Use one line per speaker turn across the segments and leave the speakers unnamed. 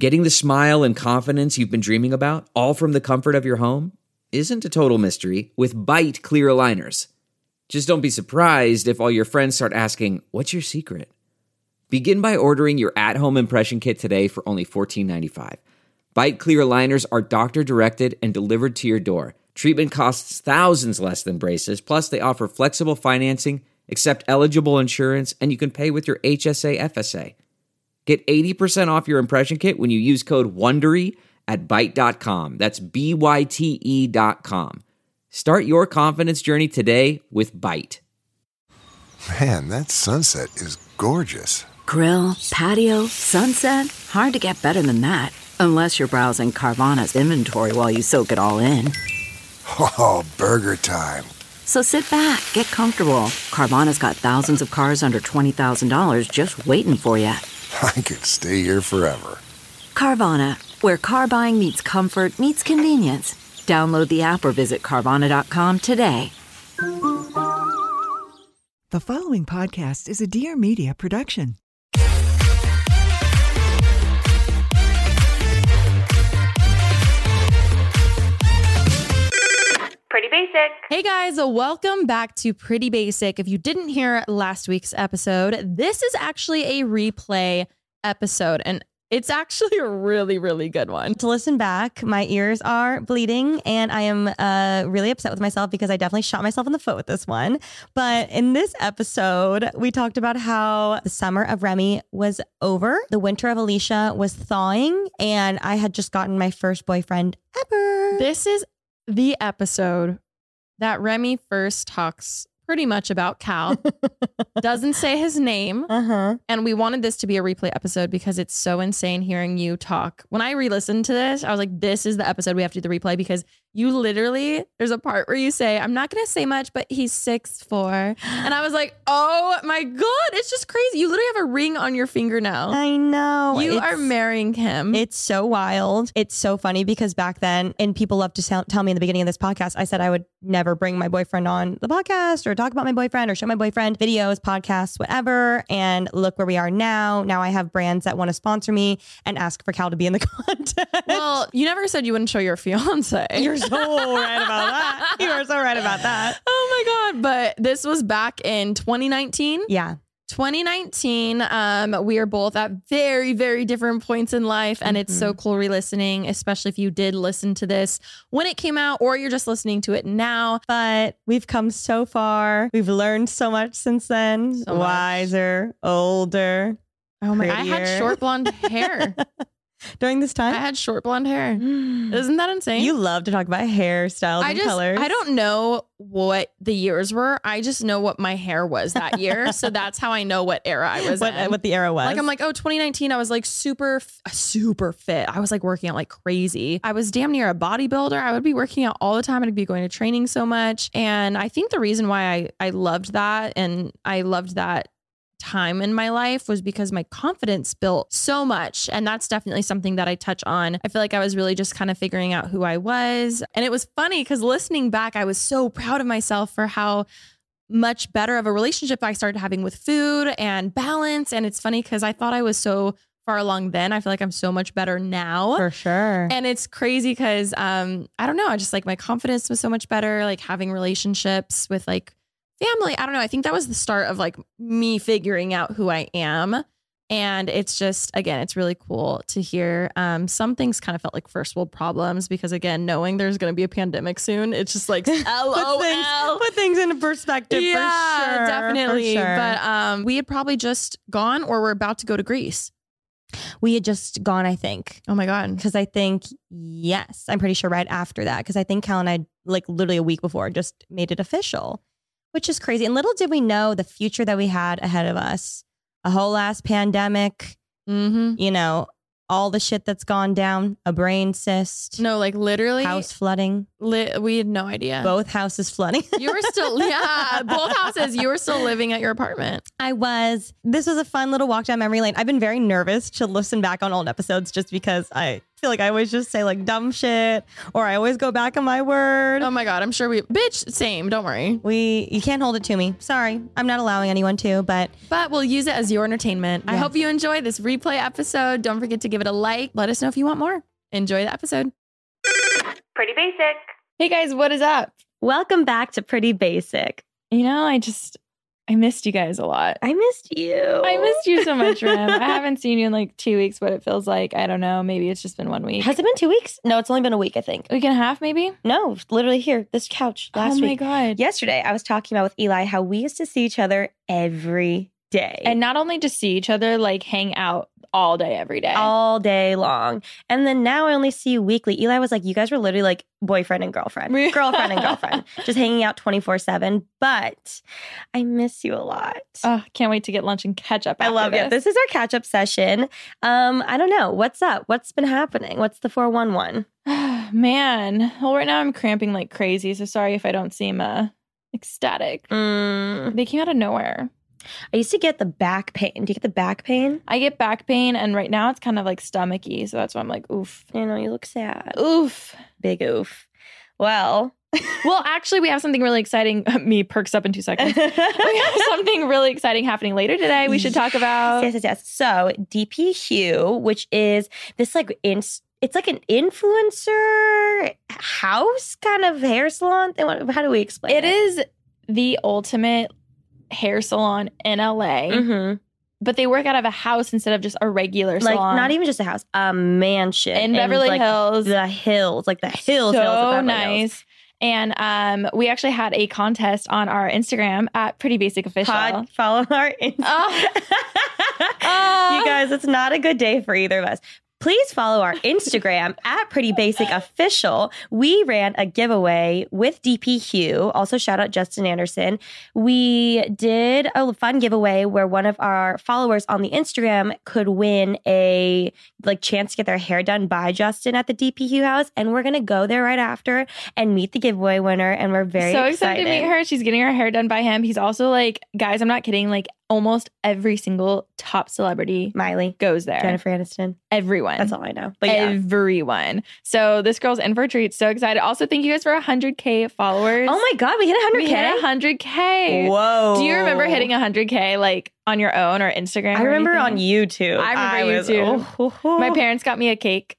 Getting the smile and confidence you've been dreaming about, all from the comfort of your home, isn't a total mystery with Byte clear aligners. Just don't be surprised if all your friends start asking, "What's your secret?" Begin by ordering your at-home impression kit today for only $14.95. Byte clear aligners are doctor-directed and delivered to your door. Treatment costs thousands less than braces, plus they offer flexible financing, accept eligible insurance, and you can pay with your HSA FSA. Get 80% off your impression kit when you use code WONDERY at Byte.com. That's BYTE.com. Start your confidence journey today with Byte.
Man, that sunset is gorgeous.
Grill, patio, sunset. Hard to get better than that. Unless you're browsing Carvana's inventory while you soak it all in.
Oh, burger time.
So sit back, get comfortable. Carvana's got thousands of cars under $20,000 just waiting for you.
I could stay here forever.
Carvana, where car buying meets comfort meets convenience. Download the app or visit Carvana.com today.
The following podcast is a Dear Media production.
Pretty Basic.
Hey guys, welcome back to Pretty Basic. If you didn't hear last week's episode, this is actually a replay episode, and it's actually a really, really good one.
To listen back, my ears are bleeding, and I am really upset with myself because I definitely shot myself in the foot with this one. But in this episode, we talked about how the summer of Remy was over. The winter of Alicia was thawing, and I had just gotten my first boyfriend ever.
This is the episode that Remy first talks pretty much about Cal, doesn't say his name. And we wanted this to be a replay episode because it's so insane hearing you talk. When I re-listened to this, I was like, this is the episode we have to do the replay, because you literally, there's a part where you say, I'm not going to say much, but he's 6'4". And I was like, oh my God, it's just crazy. You literally have a ring on your finger now.
I know.
You are marrying him.
It's so wild. It's so funny because back then, and people love to tell me in the beginning of this podcast, I said I would never bring my boyfriend on the podcast or talk about my boyfriend or show my boyfriend videos, podcasts, whatever. And look where we are now. Now I have brands that want to sponsor me and ask for Cal to be in the content.
Well, you never said you wouldn't show your fiance.
You're so right about that. You are so right about that.
Oh my God. But this was back in 2019.
Yeah.
2019, we are both at very, very different points in life. And it's so cool re-listening, especially if you did listen to this when it came out or you're just listening to it now.
But we've come so far. We've learned so much since then.
So much.
Wiser, older.
Oh my God. I had short blonde hair.
During this time?
I had short blonde hair. Isn't that insane?
You love to talk about hairstyles and colors.
I don't know what the years were. I just know what my hair was that year. So that's how I know what era I was in.
What the era was.
Like, I'm like, 2019, I was like super fit. I was like working out like crazy. I was damn near a bodybuilder. I would be working out all the time. I'd be going to training so much. And I think the reason why I loved that, and I loved that time in my life, was because my confidence built so much. And that's definitely something that I touch on. I feel like I was really just kind of figuring out who I was. And it was funny because listening back, I was so proud of myself for how much better of a relationship I started having with food and balance. And it's funny because I thought I was so far along then. I feel like I'm so much better now.
For sure.
And it's crazy because I don't know, I just like my confidence was so much better, like having relationships with like family. I don't know. I think that was the start of like me figuring out who I am. And it's just, again, it's really cool to hear. Some things kind of felt like first world problems because, again, knowing there's going to be a pandemic soon, it's just like, LOL.
Put things into perspective.
Yeah,
for sure.
definitely.
For sure.
But we had probably just gone or were about to go to Greece.
We had just gone, I think.
Oh my God.
Because I think, yes, I'm pretty sure right after that. Because I think Cal and I, like literally a week before, just made it official. Which is crazy. And little did we know the future that we had ahead of us. A whole ass pandemic, you know, all the shit that's gone down, a brain cyst.
No, like literally.
House flooding.
We had no idea.
Both houses flooding.
You were still, both houses. You were still living at your apartment.
I was. This was a fun little walk down memory lane. I've been very nervous to listen back on old episodes just because I feel like I always just say like dumb shit, or I always go back on my word.
Oh my God, I'm sure bitch, same, don't worry.
You can't hold it to me. Sorry, I'm not allowing anyone to, but
we'll use it as your entertainment. I hope you enjoy this replay episode. Don't forget to give it a like. Let us know if you want more. Enjoy the episode.
Pretty basic.
Hey guys, what is up?
Welcome back to Pretty Basic.
You know, I missed you guys a lot.
I missed you.
I missed you so much, Rim. I haven't seen you in like 2 weeks, but it feels like, I don't know, maybe it's just been 1 week.
Has it been 2 weeks? No, it's only been a week, I think.
A week and a half, maybe?
No, literally here, this couch last week.
Oh my God.
Yesterday, I was talking about with Eli how we used to see each other every day.
And not only just see each other, like hang out all day, every day.
All day long. And then now I only see you weekly. Eli was like, you guys were literally like boyfriend and girlfriend. Girlfriend and girlfriend. Just hanging out 24/7. But I miss you a lot.
Oh, can't wait to get lunch and catch up.
I love it. This is our catch up session. I don't know. What's up? What's been happening? What's the 411?
Man. Well, right now I'm cramping like crazy. So sorry if I don't seem ecstatic. They came out of nowhere.
I used to get the back pain. Do you get the back pain?
I get back pain, and right now it's kind of like stomachy. So that's why I'm like, oof.
You know, you look sad.
Oof.
Big oof. Well,
actually, we have something really exciting. Me perks up in 2 seconds. We have something really exciting happening later today we should talk about.
Yes. So DP Hue, which is this like it's like an influencer house kind of hair salon thing. How do we explain it?
It is the ultimate hair salon in LA, but they work out of a house instead of just a regular salon.
Like not even just a house, a mansion
in Beverly Hills.
The hills, like the hills.
So nice. And we actually had a contest on our Instagram at Pretty Basic Official.
Follow our Instagram. You guys, it's not a good day for either of us. Please follow our Instagram at Pretty Basic Official. We ran a giveaway with DP Hue. Also, shout out Justin Anderson. We did a fun giveaway where one of our followers on the Instagram could win a chance to get their hair done by Justin at the DP Hue house. And we're going to go there right after and meet the giveaway winner. And we're very
excited to meet her. She's getting her hair done by him. He's also like, guys, I'm not kidding. Like almost every single top celebrity
Miley
goes there.
Jennifer Aniston.
Everyone.
That's all I know. But
everyone. So this girl's in for a treat. So excited. Also, thank you guys for 100K followers.
Oh my God, we hit 100K?
We hit 100K.
Whoa.
Do you remember hitting 100K like on your own or Instagram?
I remember on YouTube.
I remember YouTube. My parents got me a cake.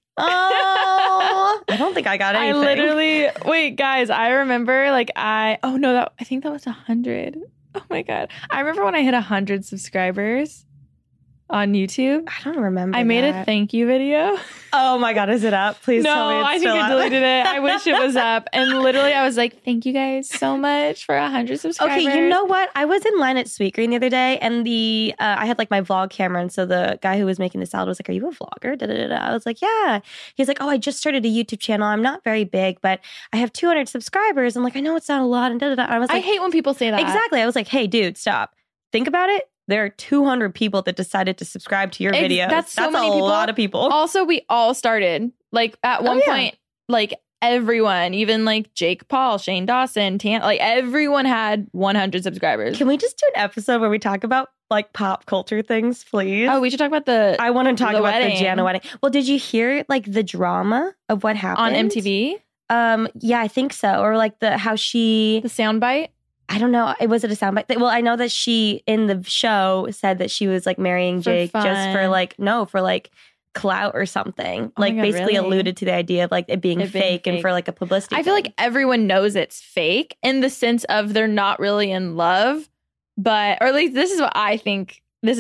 Oh, I don't think I got anything.
Wait, guys, I remember I think that was 100. Oh my God. I remember when I hit 100 subscribers on YouTube.
I don't remember.
I made a thank you video.
Oh my God, is it up? Please tell me it's still up.
I think I deleted it. I wish it was up. And literally I was like, thank you guys so much for 100 subscribers.
Okay, you know what? I was in line at Sweetgreen the other day and I had my vlog camera. And so the guy who was making the salad was like, are you a vlogger? I was like, yeah. He's like, oh, I just started a YouTube channel. I'm not very big, but I have 200 subscribers. I'm like, I know it's not a lot. And I was like,
I hate when people say that.
Exactly. I was like, hey, dude, stop. Think about it. There are 200 people that decided to subscribe to your videos.
That's so many people.
A lot of people.
Also, we all started at one point, everyone, even Jake Paul, Shane Dawson, everyone had 100 subscribers.
Can we just do an episode where we talk about pop culture things, please?
Oh, we should talk about I want to
talk about wedding. The Jana wedding. Well, did you hear the drama of what happened
on MTV?
Yeah, I think so. Or the
soundbite.
I don't know. Was it a soundbite? Well, I know that she in the show said that she was marrying Jake just for clout or something. Basically alluded to the idea of it being fake and for a publicity.
I feel like everyone knows it's fake in the sense of they're not really in love, or at least this is what I think.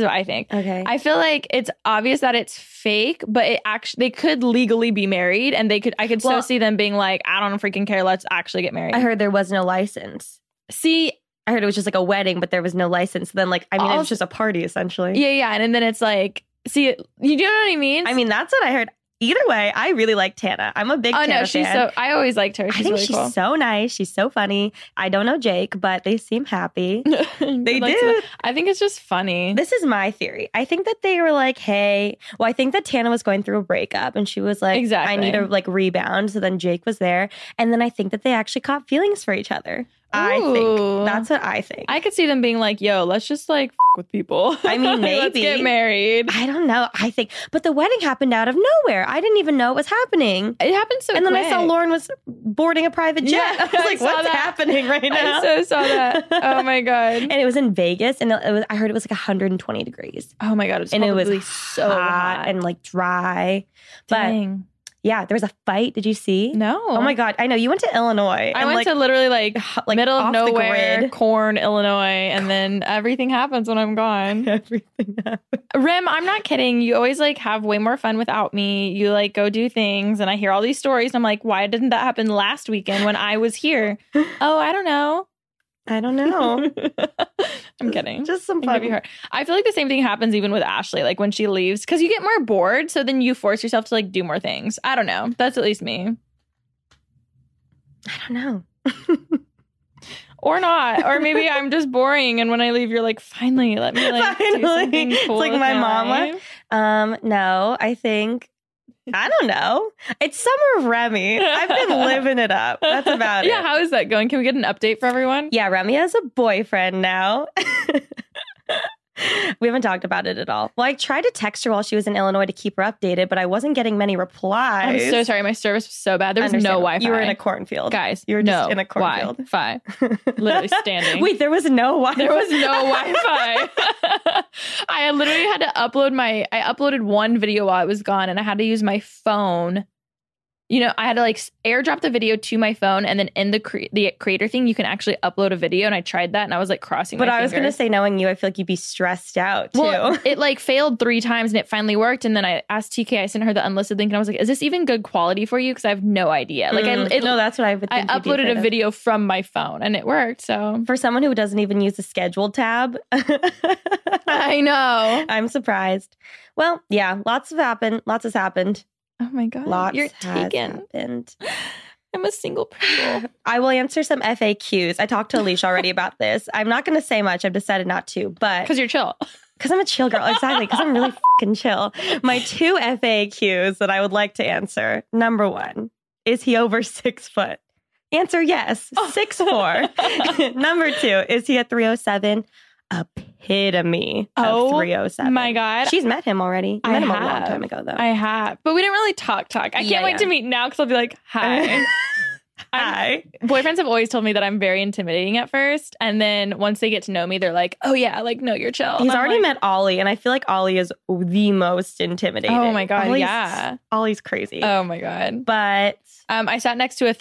Okay.
I feel like it's obvious that it's fake, but they could legally be married, and I could so see them being like, I don't freaking care. Let's actually get married.
I heard there was no license.
See,
I heard it was just a wedding, but there was no license. Then it was just a party essentially.
Yeah. And then it's see, you know what I mean?
I mean, that's what I heard. Either way, I really like Tana. I'm a big Tana fan.
I always liked her. She's really cool.
She's so nice. She's so funny. I don't know Jake, but they seem happy. They do.
I think it's just funny.
This is my theory. I think that they were hey. Well, I think that Tana was going through a breakup and she was
exactly.
I need to rebound. So then Jake was there. And then I think that they actually caught feelings for each other. I
Ooh.
think. That's what I think.
I could see them being like, yo, let's just like with people.
I mean,
Let's
maybe.
get married.
I don't know. I think. But the wedding happened out of nowhere. I didn't even know it was happening.
It happened so
And then
quick.
I saw Lauren was boarding a private jet.
Yeah,
I was like,
saw
what's
that.
happening right now?
I so saw that. Oh my God.
And it was in Vegas, and I heard it was like 120 degrees.
Oh my God. It's
And it
probably
was
so
hot and like dry.
Dang.
But yeah, there was a fight. Did you see?
No.
Oh my God. I know. You went to Illinois.
I went to literally like middle of
off the
nowhere,
grid.
Corn, Illinois, and then everything happens when I'm gone.
Everything happened.
Rim, I'm not kidding. You always like have way more fun without me. You like go do things, and I hear all these stories, and I'm like, why didn't that happen last weekend when I was here? Oh, I don't know.
I don't know.
I'm kidding.
Just some
It might
fun.
be hard. I feel like the same thing happens even with Ashley. Like when she leaves, because you get more bored, so then you force yourself to like do more things. I don't know. That's at least me,
I don't know.
or not, or maybe I'm just boring. And when I leave, you're like, finally, let me like do
Finally.
something
It's
cool
like
with
my mama.
life.
No, I think I don't know. It's Summer of Remy. I've been living it up. That's about
Yeah,
it.
how is that going? Can we get an update for everyone?
Yeah, Remy has a boyfriend now. We haven't talked about it at all. Well, I tried to text her while she was in Illinois to keep her updated, but I wasn't getting many
I'm
replies.
so sorry. My service was so bad. There was no
Understandable.
Wi-Fi.
You were in a cornfield.
Guys,
You were just
no
in a cornfield.
Wi-Fi. Literally standing.
Wait, there was no Wi-Fi?
There was no Wi-Fi. I literally had to I uploaded one video while it was gone, and I had to use my phone. You know, I had to like airdrop the video to my phone, and then in the creator thing, you can actually upload a video. And I tried that, and I was like crossing
But
my
I was going to
fingers.
say, knowing you, I feel like you'd be stressed out too.
Well, it like failed 3 times, and it finally worked. And then I asked TK, I sent her the unlisted link, and I was like, "Is this even good quality for you?" Because I have no idea. Like,
no, that's what I would.
I
Think you'd be
uploaded
afraid
a
of.
video from my phone, and it worked. So
For someone who doesn't even use the scheduled tab,
I know.
I'm surprised. Well, yeah, lots has happened.
Oh my god,
Lots
you're
has
taken.
happened.
I'm a single Pringle.
I will answer some FAQs. I talked to Alicia already about this. I'm not going to say much. I've decided not to, but
Because you're chill.
because I'm a chill girl. Exactly. Because I'm really fucking chill. My 2 FAQs that I would like to answer. Number 1, is he over 6 foot? Answer yes. 6'4". Number 2, is he a 307? Epitome of 307.
My god.
She's met him already. I met him a long time ago, though.
I have. But we didn't really talk. I can't wait to meet now because I'll be like, hi.
Hi.
Boyfriends have always told me that I'm very intimidating at first. And then once they get to know me, they're like, oh yeah, like, no, you're chill.
He's
And I'm
already
like,
met Ollie, and I feel like Ollie is the most intimidating.
Oh my God,
Ollie's,
yeah.
Ollie's crazy.
Oh my God.
But
I sat next to a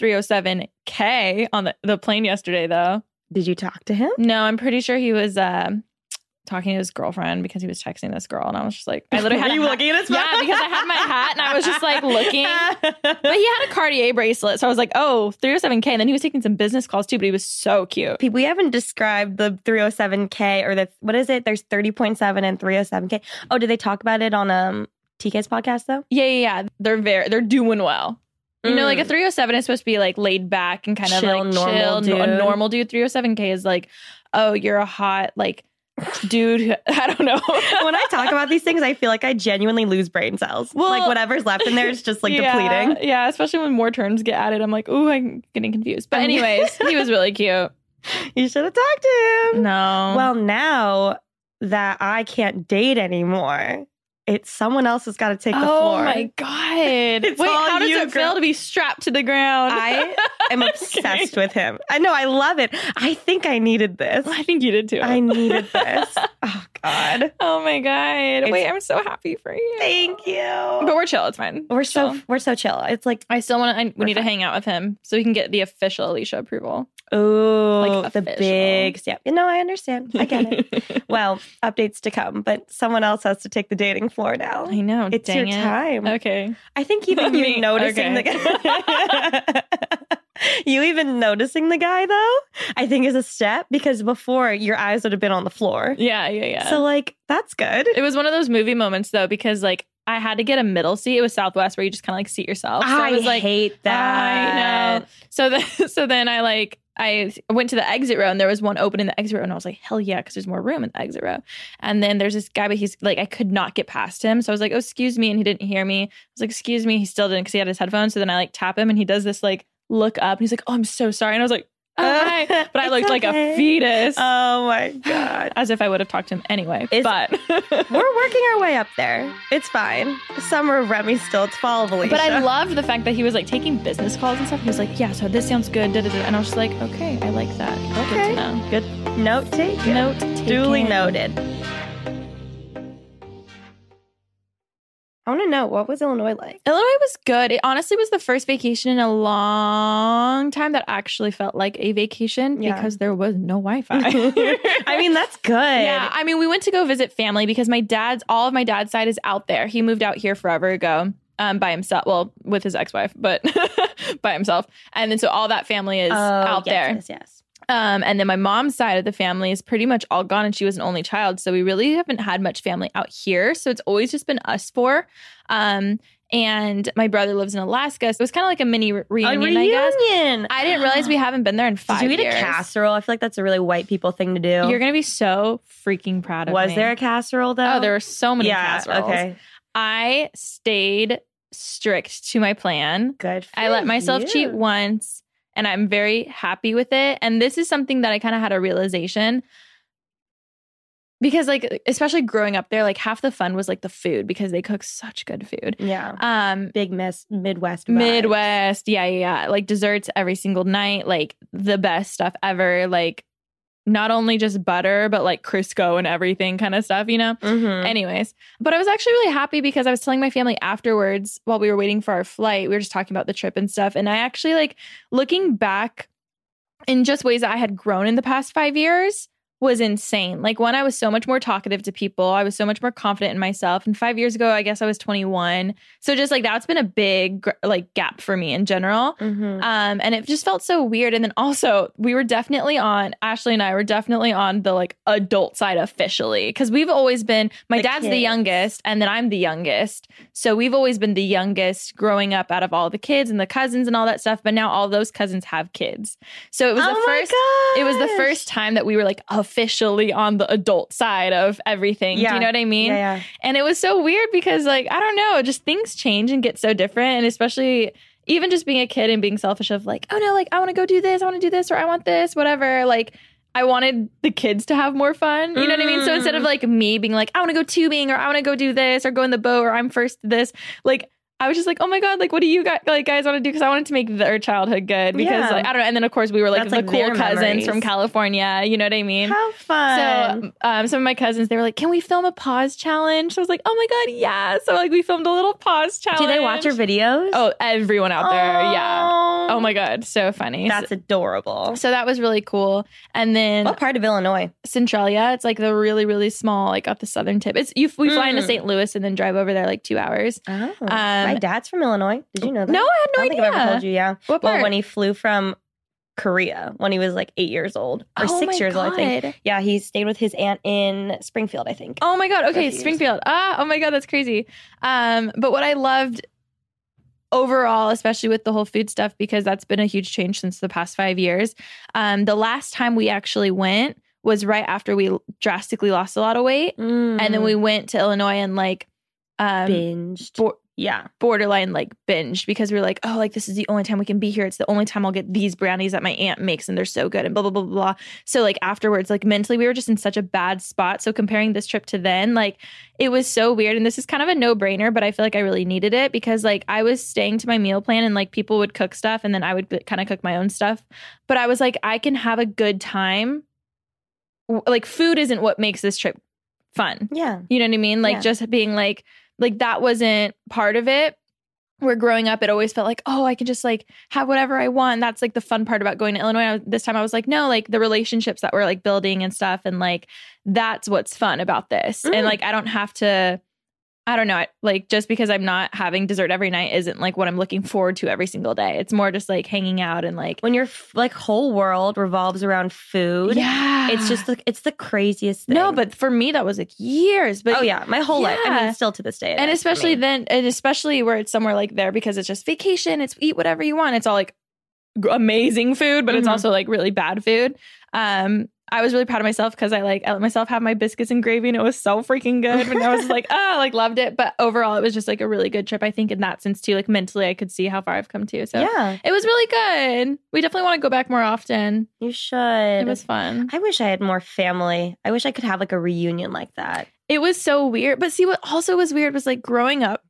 307K on the plane yesterday, though.
did you talk to him?
No, I'm pretty sure he was talking to his girlfriend because he was texting this girl. And I was just like, I literally had
Were you looking at his phone?
Yeah, because I had my hat and I was just like looking. But he had a Cartier bracelet. So I was like, oh, 307K. And then he was taking some business calls too, but he was so cute.
We haven't described the 307K or what is it? There's 30.7 and 307K. Oh, did they talk about it on TK's podcast though?
Yeah. They're doing well. You know, like a 307 is supposed to be like laid back and kind of
Chill,
like
normal
chill. A
dude.
normal dude. 307K is like, oh, you're a hot like dude. I don't know.
When I talk about these things, I feel like I genuinely lose brain cells.
Well,
like whatever's left in there is just like depleting.
Yeah, especially when more terms get added. I'm like, ooh, I'm getting confused. But anyways, he was really cute.
You should have talked to him.
No.
Well, now that I can't date anymore, it's someone else has got to take the floor.
Oh my God.
It's
Wait,
all
how does
you,
it
girl.
feel to be strapped to the ground?
I am obsessed with him. I know. I love it. I think I needed this.
I think you did too.
I needed this. Oh, God.
Oh my God. Wait, I'm so happy for you.
Thank you.
But we're chill. It's fine.
We're
Chill.
so chill. It's like,
I still we need to hang out with him so we can get the official Alicia approval.
ooh,
Like
the
official.
big step. You know, I understand. I get it. Well, updates to come, but someone else has to take the dating floor now.
I know.
It's
dang
your
it.
time.
Okay.
I think even you
Me,
noticing
okay.
the guy. You even noticing the guy though, I think is a step because before your eyes would have been on the floor.
Yeah.
So like that's good.
It was one of those movie moments though, because like I had to get a middle seat. It was Southwest where you just kind of like seat yourself. So I was like,
hate that.
I know. So then I went to the exit row and there was one open in the exit row and I was like, hell yeah, because there's more room in the exit row. And then there's this guy, but he's like, I could not get past him. So I was like, oh, excuse me. And he didn't hear me. I was like, excuse me. He still didn't because he had his headphones. So then I like tap him and he does this like look up and he's like, oh, I'm so sorry. And I was like, hi. But I looked like a fetus.
Oh my God.
As if I would have talked to him anyway. But
we're working our way up there. It's fine. Summer of Remy still. It's fall of Alicia.
But I loved the fact that he was like taking business calls and stuff. He was like, yeah, so this sounds good. Da, da, da. And I was just like, okay, I like that.
Okay.
Good to know.
Good note taken.
Note taken.
Duly noted. I want to know, what was Illinois like?
Illinois was good. It honestly was the first vacation in a long time that actually felt like a vacation because there was no Wi-Fi.
I mean, that's good.
Yeah. I mean, we went to go visit family because all of my dad's side is out there. He moved out here forever ago by himself. Well, with his ex-wife, but by himself. And then so all that family is out there.
Yes.
And then my mom's side of the family is pretty much all gone, and she was an only child. So we really haven't had much family out here. So it's always just been us four. And my brother lives in Alaska. So it was kind of like a mini reunion, I guess. I didn't realize we haven't been there in 5 years.
Did you eat a casserole? I feel like that's a really white people thing to do.
You're going to be so freaking proud of me.
Was there a casserole though?
Oh, there were so many casseroles.
Okay.
I stayed strict to my plan.
Good for
I let myself
you.
cheat once. And I'm very happy with it. And this is something that I kind of had a realization because, like, especially growing up there, like half the fun was like the food because they cook such good food.
Yeah. Big Midwest vibes.
Midwest. Yeah. Like desserts every single night. Like the best stuff ever. Like not only just butter, but like Crisco and everything kind of stuff, you know?
Mm-hmm.
Anyways, but I was actually really happy because I was telling my family afterwards while we were waiting for our flight, we were just talking about the trip and stuff. And I actually like looking back in just ways that I had grown in the past 5 years was insane. Like when I was so much more talkative to people, I was so much more confident in myself. And 5 years ago, I guess I was 21. So just like that's been a big like gap for me in general.
Mm-hmm.
And it just felt so weird. And then also we were definitely Ashley and I were definitely on the like adult side officially. Cause we've always been, my dad's the youngest and then I'm the youngest. So we've always been the youngest growing up out of all the kids and the cousins and all that stuff. But now all those cousins have kids. So it was it was the first time that we were like officially on the adult side of everything.
Yeah.
Do you know what I mean?
Yeah.
And it was so weird because like, I don't know, just things change and get so different. And especially even just being a kid and being selfish of like, oh no, like I want to go do this. I want to do this or I want this, whatever. Like I wanted the kids to have more fun. You know what I mean? So instead of like me being like, I want to go tubing or I want to go do this or go in the boat or I'm first to this, like I was just like, oh my God, like, what do you guys want to do? Because I wanted to make their childhood good because like, I don't know. And then of course we were like the cool cousins from California. You know what I mean?
How fun.
So some of my cousins, they were like, can we film a pause challenge? So I was like, oh my God, yeah. So like we filmed a little pause challenge.
Do they watch your videos?
Oh, everyone out there. Yeah. Oh my God. So funny.
That's adorable.
So that was really cool. And then
what part of Illinois?
Centralia. It's like the really, really small, like at the southern tip. We fly into St. Louis and then drive over there like 2 hours.
Oh. My dad's from Illinois. Did you know that?
No, I had no idea.
I don't think I've ever told you, yeah.
What part?
Well, when he flew from Korea when he was like 8 years old or 6 years old, I think. Yeah, he stayed with his aunt in Springfield, I think.
Oh my God. Okay, Springfield. Oh my God, that's crazy. But what I loved overall, especially with the whole food stuff, because that's been a huge change since the past 5 years. The last time we actually went was right after we drastically lost a lot of weight. And then we went to Illinois and like
binged.
Borderline like binged because we were like, oh, like this is the only time we can be here. It's the only time I'll get these brownies that my aunt makes and they're so good and blah, blah, blah, blah. So like afterwards, like mentally we were just in such a bad spot. So comparing this trip to then, like it was so weird. And this is kind of a no-brainer, but I feel like I really needed it because like I was staying to my meal plan and like people would cook stuff and then I would kind of cook my own stuff. But I was like, I can have a good time. Like food isn't what makes this trip fun.
Yeah.
You know what I mean? Like just being like that wasn't part of it. Where growing up, it always felt like, oh, I can just like have whatever I want. That's like the fun part about going to Illinois. This time I was like, no, like the relationships that we're like building and stuff. And like, that's what's fun about this. And like, I don't have to, I don't know, like just because I'm not having dessert every night isn't like what I'm looking forward to every single day. It's more just like hanging out and like
when your like whole world revolves around food.
Yeah,
it's just it's the craziest thing.
No, but for me that was like years. But
my whole life. I mean, still to this day.
And especially then, and especially where it's somewhere like there because it's just vacation. It's eat whatever you want. It's all like amazing food, but it's also like really bad food. I was really proud of myself because I let myself have my biscuits and gravy, and it was so freaking good. And I was like, loved it. But overall, it was just like a really good trip. I think in that sense too, like mentally, I could see how far I've come too. So
Yeah.
it was really good. We definitely want to go back more often.
You should.
It was fun.
I wish I had more family. I wish I could have like a reunion like that.
It was so weird. But see, what also was weird was like growing up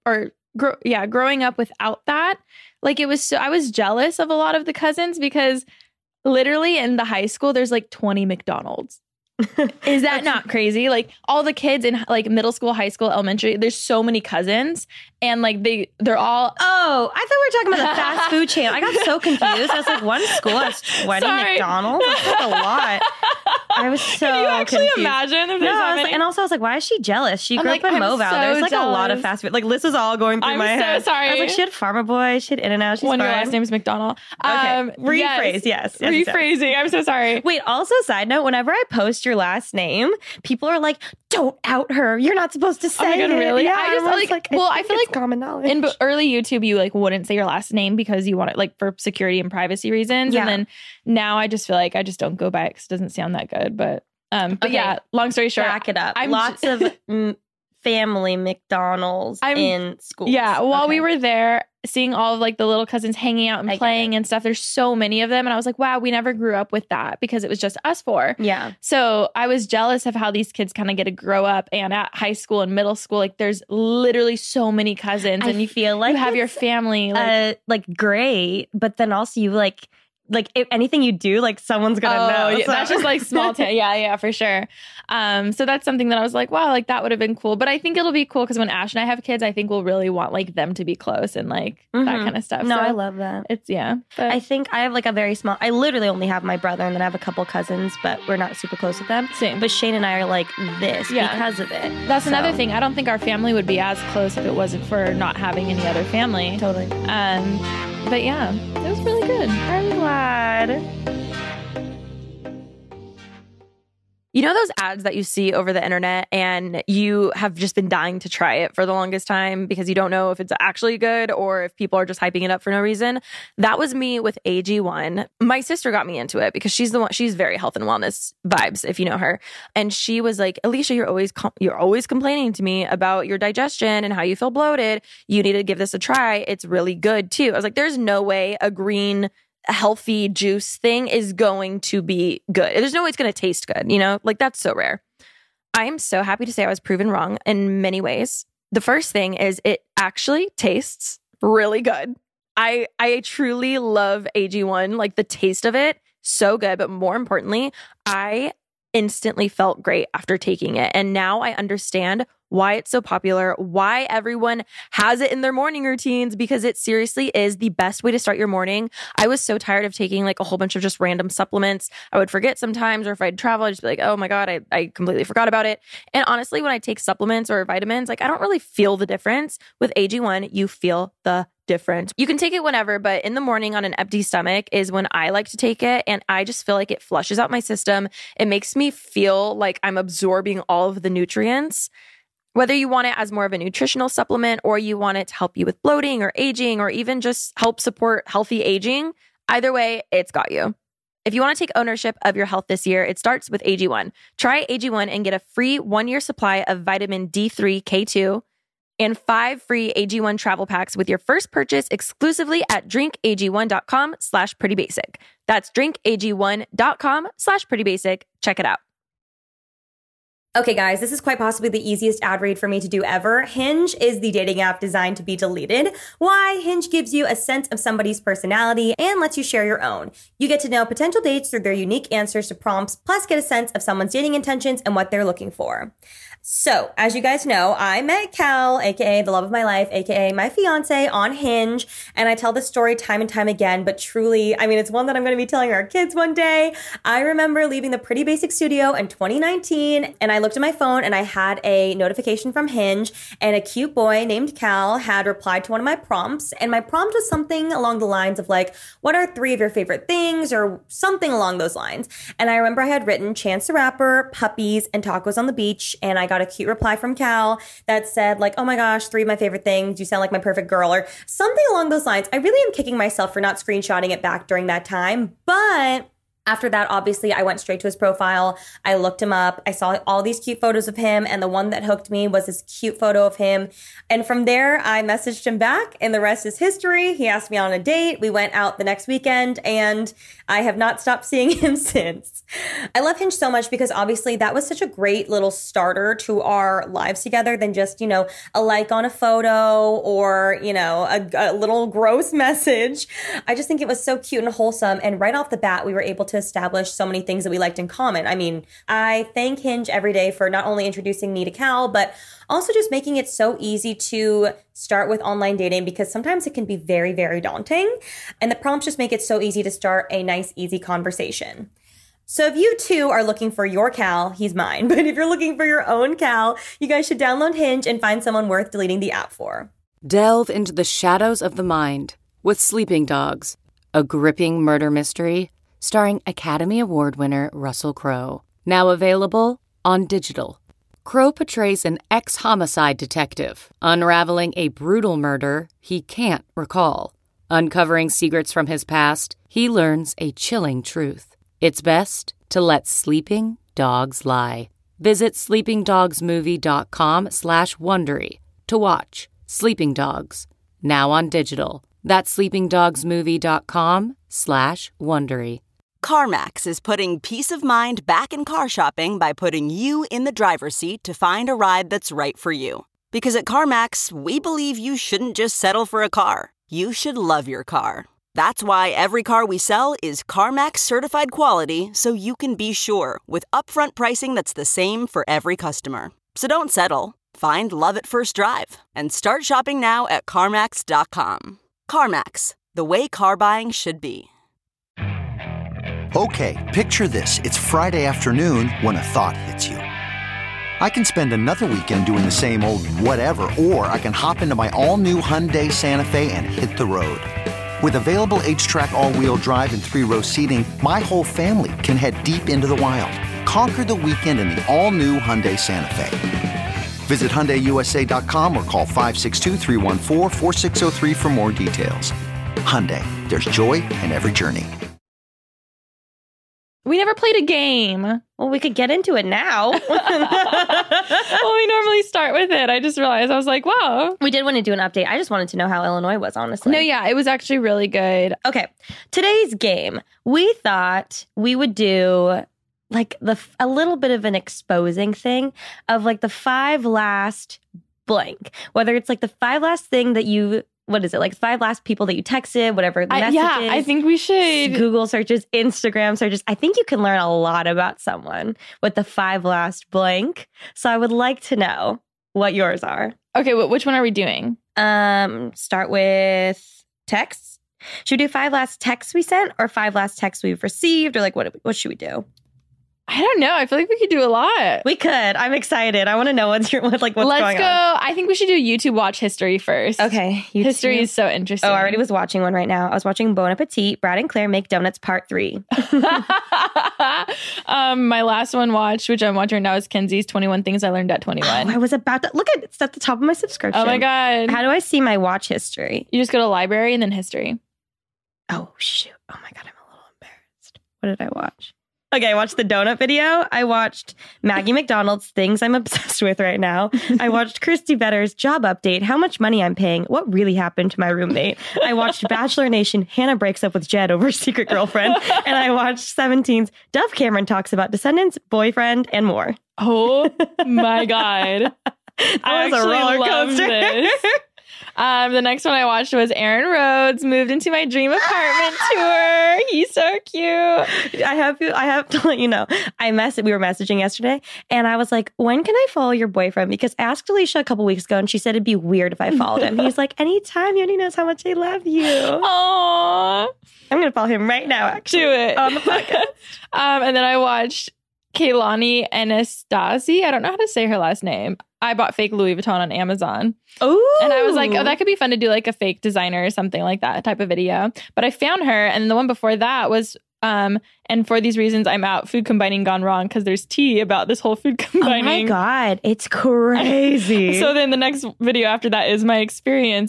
without that. Like it was so, I was jealous of a lot of the cousins because literally in the high school, there's like 20 McDonald's. Is that not crazy? Like all the kids in like middle school, high scholl, elementary, there's so many cousins and like they're all.
Oh, I thought we were talking about the fast food chain. I got so confused. I was like, one school has 20 McDonald's? That's like a lot. I was so
Can you actually
confused.
imagine if there's that many?
And also I was like, why is she jealous? She
I'm
grew
like,
up in
I'm
Moval.
so
There's like a lot of
jealous.
fast food. Like this is all going through my head.
I'm so sorry.
I was like, she had Farmer Boy, she had In-N-Out. She's
When
fine.
your last name's McDonald.
Okay. Rephrase. Yes.
Rephrasing. I'm so sorry.
Wait, also side note, whenever I post your last name, people are like, don't out her. You're not supposed to say
Oh my God,
it.
really?
Yeah,
I just
everyone's
like, well, I
think
feel
it's
like
common knowledge.
in early YouTube, you like wouldn't say your last name because you want it like for security and privacy reasons.
Yeah.
And then now I just feel like I just don't go by it because it doesn't sound that good. But
Okay.
yeah, long story short,
Back it up.
I'm
Lots of family McDonald's in school.
Yeah, while we
Okay.
were there, seeing all of like the little cousins hanging out and
I get
playing and stuff, there's so many of them. And I was like, wow, we never grew up with that because it was just us four.
Yeah.
So I was jealous of how these kids kind of get to grow up. And at high school and middle school, like there's literally so many cousins. And
I feel like
you have your
it's,
family.
like great, but then also you like if anything you do, like someone's gonna know.
Yeah,
so.
that's just like small town. Yeah, for sure. So that's something that I was like, wow, like that would have been cool. But I think it'll be cool because when Ash and I have kids, I think we'll really want like them to be close and like that kind of stuff.
No,
So
I love that.
it's but
I think I have like a very small. I literally only have my brother, and then I have a couple cousins, but we're not super close with them.
Same.
But Shane and I are like this because of it.
that's
So,
another thing. I don't think our family would be as close if it wasn't for not having any other family.
Totally.
But yeah, it was really good.
I'm glad.
You know those ads that you see over the internet and you have just been dying to try it for the longest time because you don't know if it's actually good or if people are just hyping it up for no reason? That was me with AG1. My sister got me into it because she's very health and wellness vibes, if you know her. And she was like, Alicia, you're always complaining to me about your digestion and how you feel bloated. You need to give this a try. It's really good too. I was like, there's no way a green healthy juice thing is going to be good. There's no way it's going to taste good, you know? Like that's so rare. I am so happy to say I was proven wrong in many ways. The first thing is it actually tastes really good. I truly love AG1, like the taste of it, so good. But more importantly, I instantly felt great after taking it. And now I understand why it's so popular, why everyone has it in their morning routines, because it seriously is the best way to start your morning. I was so tired of taking like a whole bunch of just random supplements. I would forget sometimes, or if I'd travel, I'd just be like, oh my God, I completely forgot about it. And honestly, when I take supplements or vitamins, like I don't really feel the difference. With AG1, you feel the difference. You can take it whenever, but in the morning on an empty stomach is when I like to take it. And I just feel like it flushes out my system. It makes me feel like I'm absorbing all of the nutrients. Whether you want it as more of a nutritional supplement or you want it to help you with bloating or aging or even just help support healthy aging, either way, it's got you. If you want to take ownership of your health this year, it starts with AG1. Try AG1 and get a free 1-year supply of vitamin D3, K2, and 5 free AG1 travel packs with your first purchase exclusively at drinkag1.com/prettybasic. That's drinkag1.com/prettybasic. Check it out.
Okay, guys, this is quite possibly the easiest ad read for me to do ever. Hinge is the dating app designed to be deleted. Why? Hinge gives you a sense of somebody's personality and lets you share your own. You get to know potential dates through their unique answers to prompts, plus get a sense of someone's dating intentions and what they're looking for. So, as you guys know, I met Cal, aka the love of my life, aka my fiance, on Hinge, and I tell this story time and time again, but truly, I mean, it's one that I'm going to be telling our kids one day. I remember leaving the Pretty Basic studio in 2019, and I looked at my phone and I had a notification from Hinge, and a cute boy named Cal had replied to one of my prompts, and my prompt was something along the lines of like, what are 3 of your favorite things, or something along those lines. And I remember I had written Chance the Rapper, puppies, and tacos on the beach, and I got a cute reply from Cal that said like, oh my gosh, 3 of my favorite things, you sound like my perfect girl, or something along those lines. I really am kicking myself for not screenshotting it back during that time, but After that, obviously, I went straight to his profile. I looked him up. I saw all these cute photos of him. And the one that hooked me was this cute photo of him. And from there, I messaged him back and the rest is history. He asked me on a date. We went out the next weekend and I have not stopped seeing him since. I love Hinge so much because obviously that was such a great little starter to our lives together than just, you know, a like on a photo or, you know, a little gross message. I just think it was so cute and wholesome. And right off the bat, we were able to establish so many things that we liked in common. I mean, I thank Hinge every day for not only introducing me to Cal, but also just making it so easy to start with online dating because sometimes it can be very, very daunting. And the prompts just make it so easy to start a nice, easy conversation. So if you too are looking for your Cal, he's mine. But if you're looking for your own Cal, you guys should download Hinge and find someone worth deleting the app for.
Delve into the shadows of the mind with Sleeping Dogs, a gripping murder mystery starring Academy Award winner Russell Crowe. Now available on digital. Crowe portrays an ex-homicide detective, unraveling a brutal murder he can't recall. Uncovering secrets from his past, he learns a chilling truth. It's best to let sleeping dogs lie. Visit sleepingdogsmovie.com/Wondery to watch Sleeping Dogs, now on digital. That's sleepingdogsmovie.com/Wondery.
CarMax is putting peace of mind back in car shopping by putting you in the driver's seat to find a ride that's right for you. Because at CarMax, we believe you shouldn't just settle for a car. You should love your car. That's why every car we sell is CarMax certified quality, so you can be sure with upfront pricing that's the same for every customer. So don't settle. Find love at first drive and start shopping now at CarMax.com. CarMax, the way car buying should be.
Okay, picture this. It's Friday afternoon when a thought hits you. I can spend another weekend doing the same old whatever, or I can hop into my all-new Hyundai Santa Fe and hit the road. With available H-Track all-wheel drive and 3-row seating, my whole family can head deep into the wild. Conquer the weekend in the all-new Hyundai Santa Fe. Visit HyundaiUSA.com or call 562-314-4603 for more details. Hyundai, there's joy in every journey.
We never played a game.
Well, we could get into it now.
Well, we normally start with it. I just realized, I was like, wow.
We did want to do an update. I just wanted to know how Illinois was, honestly.
No, yeah, it was actually really good.
Okay, today's game, we thought we would do like a little bit of an exposing thing of like the 5 last blank. Whether it's like the 5 last thing that you... What is it? Like 5 last people that you texted, whatever the message is.
Yeah, I think we should.
Google searches, Instagram searches. I think you can learn a lot about someone with the 5 last blank. So I would like to know what yours are.
Okay, which one are we doing?
Start with texts. Should we do 5 last texts we sent or 5 last texts we've received? Or like what should we do?
I don't know. I feel like we could do a lot.
We could. I'm excited. I want to know what's going on.
Let's go. I think we should do YouTube watch history first.
Okay. YouTube.
History is so interesting.
Oh, I already was watching one right now. I was watching Bon Appetit, Brad and Claire Make Donuts Part 3.
My last one watched, which I'm watching right now, is Kenzie's 21 Things I Learned at 21.
Oh, I was about to... Look at it's at the top of my subscription.
Oh my God.
How do I see my watch history?
You just go to library and then history.
Oh, shoot. Oh my God. I'm a little embarrassed. What did I watch? Okay, I watched the donut video. I watched Maggie McDonald's Things I'm Obsessed With Right Now. I watched Christy Vetter's Job Update, How Much Money I'm Paying, What Really Happened to My Roommate. I watched Bachelor Nation, Hannah Breaks Up with Jed Over Secret Girlfriend. And I watched 17's Dove Cameron Talks About Descendants, Boyfriend, and more.
Oh my God.
That was a roller coaster.
The next one I watched was Aaron Rhodes moved into my dream apartment tour. He's so cute.
I have to let you know. We were messaging yesterday, and I was like, "When can I follow your boyfriend?" Because I asked Alicia a couple weeks ago, and she said it'd be weird if I followed him. He's like, "Anytime." He already knows how much I love you.
Aww.
I'm gonna follow him right now. Actually,
do it
on the podcast.
And then I watched Kehlani Anastasi. I don't know how to say her last name. I bought fake Louis Vuitton on Amazon.
Oh.
And I was like, oh, that could be fun to do like a fake designer or something like that type of video. But I found her. And the one before that was, and for these reasons, I'm out. Food combining gone wrong, because there's tea about this whole food combining.
Oh my God. It's crazy.
So then the next video after that is my experience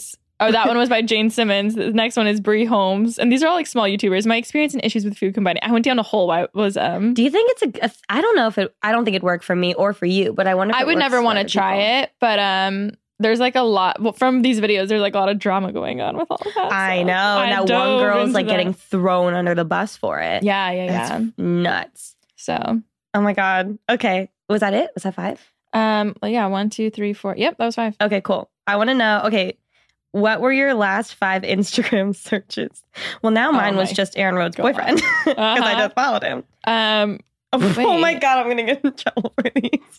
Oh, that one was by Jane Simmons. The next one is Brie Holmes. And these are all like small YouTubers. My experience and issues with food combining. I went down a hole. I was
Do you think it's I don't know if I don't think it'd work for me or for you, but I wonder if
I would never want to try it, but there's like a lot from these videos. There's like a lot of drama going on with all of that.
I know. Now one girl's like getting thrown under the bus for it.
Yeah.
That's nuts.
So,
oh my God. Okay. Was that it? Was that 5?
Well, yeah. 1, 2, 3, 4. Yep, that was 5.
Okay, cool. I want to know. Okay, what were your last 5 Instagram searches? Well, now mine was just Aaron Rhodes' boyfriend because I just followed him. Oh my God, I'm gonna get in trouble for these.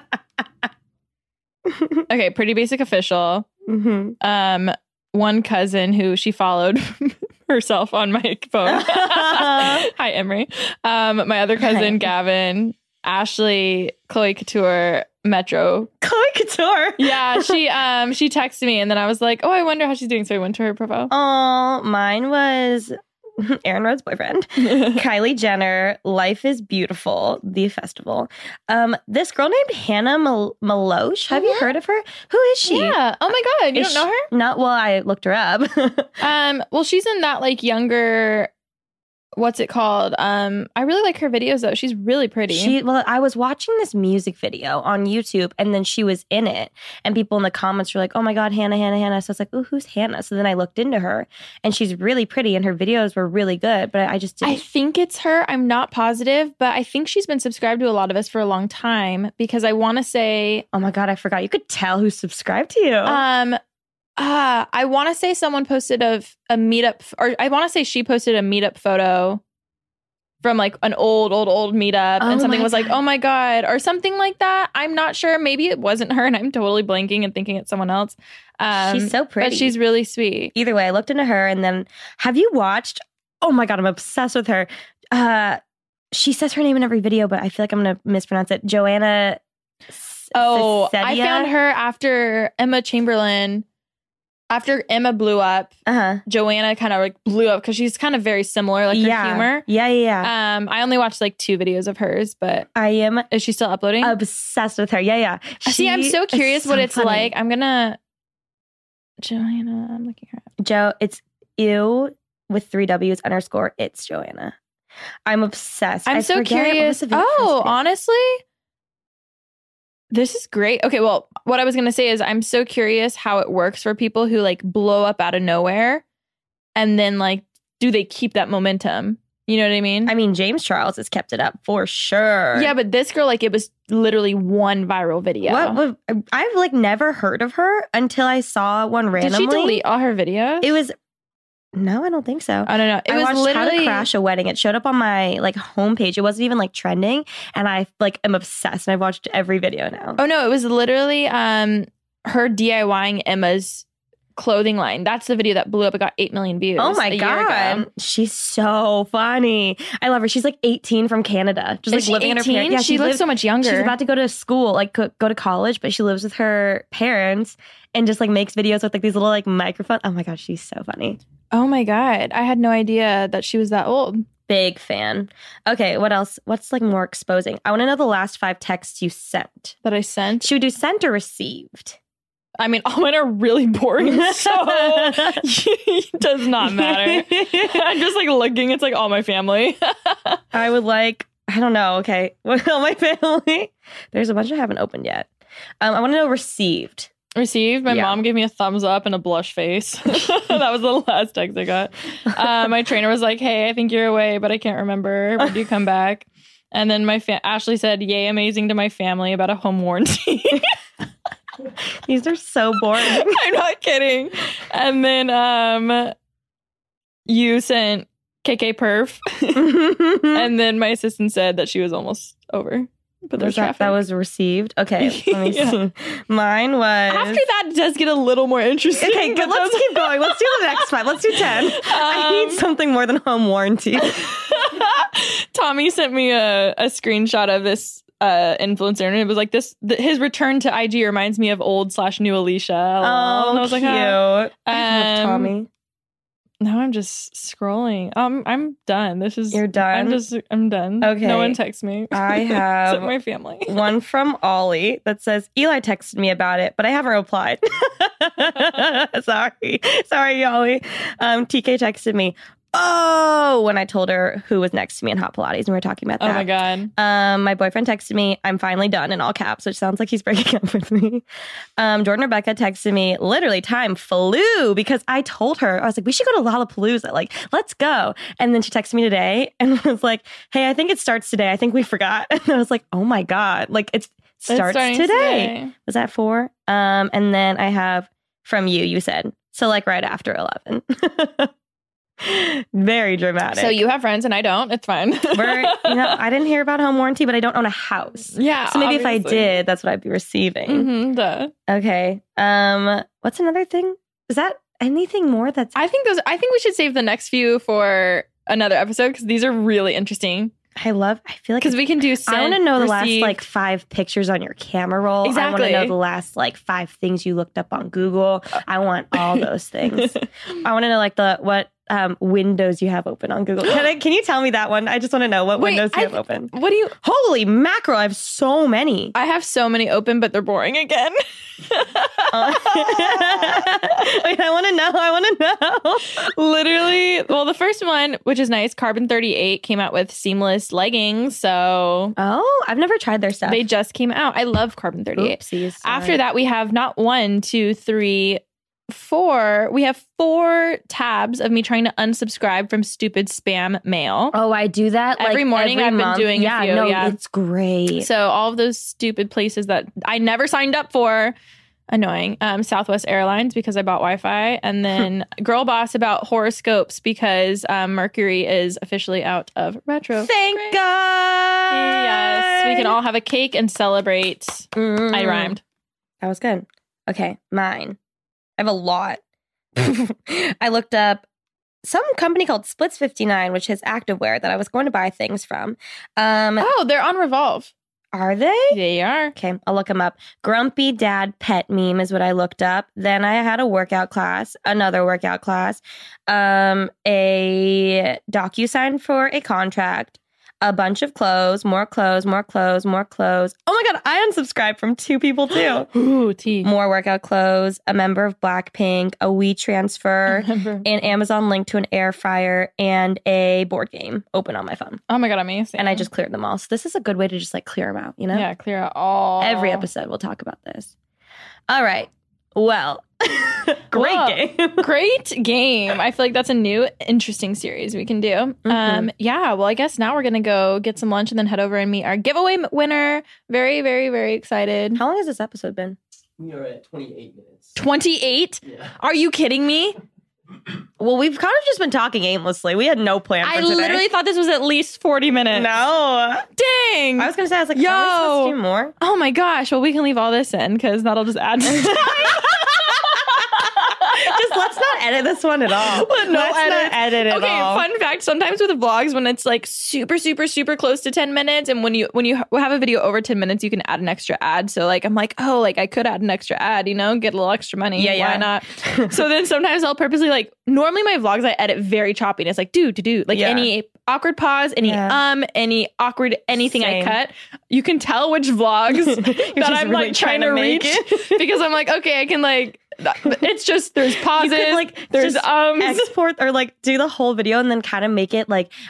Okay, Pretty Basic Official. Mm-hmm. One cousin who she followed herself on my phone. Hi, Emery. My other cousin, Gavin, Ashley, Chloe Couture, Metro.
Chloe Couture?
Yeah, she texted me and then I was like, oh, I wonder how she's doing. So I went to her profile.
Oh, mine was Aaron Rhodes' boyfriend, Kylie Jenner, Life is Beautiful, the festival. This girl named Hannah Maloche. Have you heard of her? Who is she?
Yeah. Oh my God. You don't know her?
Not well. I looked her up.
Well, she's in that like younger. What's it called? I really like her videos though. She's really pretty.
Well, I was watching this music video on YouTube and then she was in it and people in the comments were like, oh my God, Hannah. So I was like, oh, who's Hannah? So then I looked into her and she's really pretty and her videos were really good, but I just didn't.
I think it's her. I'm not positive, but I think she's been subscribed to a lot of us for a long time because I want to say,
oh my God, I forgot. You could tell who's subscribed to you.
I want to say someone posted a meetup, or I want to say she posted a meetup photo from like an old meetup and something was like, oh my God, or something like that. I'm not sure. Maybe it wasn't her and I'm totally blanking and thinking it's someone else.
She's so pretty.
But she's really sweet.
Either way, I looked into her and then have you watched, oh my God, I'm obsessed with her. She says her name in every video, but I feel like I'm going to mispronounce it. Joanna.
I found her after Emma Chamberlain. After Emma blew up, Joanna kind of like blew up because she's kind of very similar, like her humor.
Yeah.
I only watched like 2 videos of hers, but is she still uploading?
Obsessed with her. Yeah.
See, I'm so curious what it's like. I'm gonna Joanna. I'm looking her up.
It's ew with 3 W's _ it's Joanna. I'm obsessed.
I'm so curious. Oh, honestly. This is great. Okay, well, what I was going to say is I'm so curious how it works for people who like blow up out of nowhere and then like, do they keep that momentum? You know what I mean?
I mean, James Charles has kept it up for sure.
Yeah, but this girl, like it was literally one viral video.
What? I've like never heard of her until I saw one randomly.
Did she delete all her videos?
It was... No, I don't think so.
I don't know.
I watched literally How to Crash a Wedding. It showed up on my like homepage. It wasn't even like trending, and I like am obsessed. And I've watched every video now.
Oh no, it was literally her DIYing Emma's clothing line. That's the video that blew up. It got 8 million views.
Oh my God, she's so funny. I love her. She's like 18 from Canada, just like living 18? In her parents.
Yeah, she looks so much younger.
She's about to go to school, like go to college, but she lives with her parents and just like makes videos with like these little like microphones. Oh my God, she's so funny.
Oh my God. I had no idea that she was that old.
Big fan. Okay, what else? What's like more exposing? I want to know the last 5 texts you sent.
That I sent?
Should we do sent or received?
I mean, all mine are really boring, so it does not matter. I'm just like looking. It's like all my family.
I would like, I don't know. Okay. All my family. There's a bunch I haven't opened yet. I want to know received.
Received? My mom gave me a thumbs up and a blush face. That was the last text I got. My trainer was like, hey, I think you're away, but I can't remember. When do you come back? And then Ashley said, yay, amazing to my family about a home warranty.
These are so boring.
I'm not kidding. And then you sent KK Perf. And then my assistant said that she was almost over. But there's traffic.
That was received. Okay, let me see. Mine was...
After that, it does get a little more interesting.
Okay, good. Let's keep going. Let's do the next 5. Let's do 10. I need something more than home warranty.
Tommy sent me a screenshot of this influencer, and it was like his return to IG reminds me of old / new Alicia.
Oh, and I was
like,
cute. I love Tommy.
Now I'm just scrolling. I'm done.
You're done?
I'm done.
Okay.
No one texts me.
I have
except my family.
one from Ollie that says, Eli texted me about it, but I haven't replied. Sorry, Ollie. TK texted me. Oh, when I told her who was next to me in Hot Pilates, and we were talking about that.
Oh my God.
My boyfriend texted me, I'm finally done, in all caps, which sounds like he's breaking up with me. Jordan Rebecca texted me, literally time flew, because I told her, I was like, we should go to Lollapalooza. Like, let's go. And then she texted me today and was like, hey, I think it starts today. I think we forgot. And I was like, oh my God. Like, it starts today. Was that 4? And then I have from you said, so like right after 11. Very dramatic.
So you have friends and I don't. It's fine.
I didn't hear about home warranty, but I don't own a house.
Yeah.
So maybe if I did, that's what I'd be receiving.
Mm-hmm, duh.
Okay. What's another thing? Is that anything more? I
think we should save the next few for another episode because these are really interesting.
I feel like
because we can do.
I want to know the last like 5 pictures on your camera roll.
Exactly.
I want to know the last like 5 things you looked up on Google. I want all those things. I want to know like what windows you have open on Google. Can you tell me that one? I just want to know what windows you have open.
What do you?
Holy mackerel! I have so many.
I have so many open, but they're boring again.
Wait, I want to know.
Literally, well, the first one, which is nice, Carbon 38 came out with seamless leggings. So,
I've never tried their stuff.
They just came out. I love Carbon 38.
Oopsies,
after that, we have not 1, 2, 3, 4. We have 4 tabs of me trying to unsubscribe from stupid spam mail.
Oh, I do that
every morning. I've been doing a few.
It's great.
So all of those stupid places that I never signed up for. Annoying. Southwest Airlines because I bought Wi-Fi, and then Girl Boss about horoscopes because Mercury is officially out of retro.
Thank God.
Yes, we can all have a cake and celebrate. I rhymed.
That was good. Okay, mine. I have a lot. I looked up some company called Splits 59, which is activewear that I was going to buy things from.
They're on Revolve.
Are they?
They are.
Okay, I'll look them up. Grumpy Dad Pet Meme is what I looked up. Then I had a workout class, another workout class, a DocuSign for a contract, a bunch of clothes, more clothes, more clothes, more clothes. Oh my God, I unsubscribed from 2 people too.
Ooh, tea.
More workout clothes, a member of Blackpink, a WeTransfer, an Amazon link to an air fryer, and a board game open on my phone.
Oh my God, amazing.
And I just cleared them all. So this is a good way to just like clear them out, you know?
Yeah, clear out all.
Every episode we'll talk about this. All right. Well, great game.
Great game. I feel like that's a new, interesting series we can do.
Mm-hmm.
Well, I guess now we're going to go get some lunch and then head over and meet our giveaway winner. Very, very, very excited.
How long has this episode been?
We are at 28 minutes.
28? Yeah. Are you kidding me?
Well, we've kind of just been talking aimlessly. We had no plan for today.
I literally thought this was at least 40 minutes.
No.
Dang.
I was going to say, are we supposed to do more?
Oh my gosh. Well, we can leave all this in because that'll just add to time.
Just let's not edit this one at all. Let's not edit it
okay,
all.
Fun fact, sometimes with vlogs, when it's like super, super, super close to 10 minutes, and when you have a video over 10 minutes, you can add an extra ad. So like, I'm like, oh, like I could add an extra ad, you know, get a little extra money.
Yeah.
Why not? So then sometimes I'll purposely like, normally my vlogs, I edit very choppy. And it's like, do, like any awkward pause, any awkward anything
Same.
I cut. You can tell which vlogs that I'm
really
like trying to reach because I'm like, okay, I can like, it's just there's pauses,
you could, like,
there's
export or like do the whole video and then kind of make it like